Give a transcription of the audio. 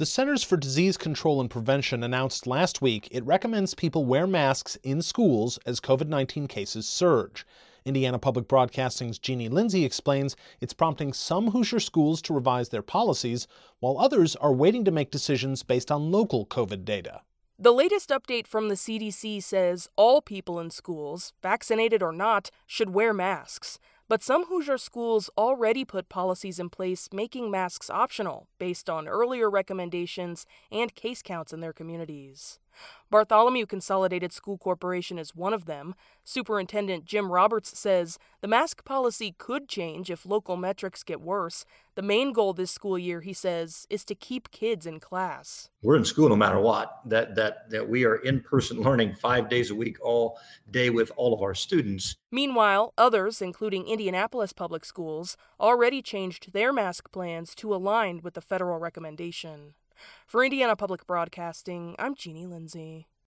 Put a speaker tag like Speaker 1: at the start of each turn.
Speaker 1: The Centers for Disease Control and Prevention announced last week it recommends people wear masks in schools as COVID-19 cases surge. Indiana Public Broadcasting's Jeannie Lindsay explains it's prompting some Hoosier schools to revise their policies, while others are waiting to make decisions based on local COVID data.
Speaker 2: The latest update from the CDC says all people in schools, vaccinated or not, should wear masks. But some Hoosier schools already put policies in place making masks optional based on earlier recommendations and case counts in their communities. Bartholomew Consolidated School Corporation is one of them. Superintendent Jim Roberts says the mask policy could change if local metrics get worse. The main goal this school year, he says, is to keep kids in class.
Speaker 3: We're in school no matter what, that we are in-person learning 5 days a week, all day with all of our students.
Speaker 2: Meanwhile, others, including Indianapolis Public Schools, already changed their mask plans to align with the federal recommendation. For Indiana Public Broadcasting, I'm Jeannie Lindsay.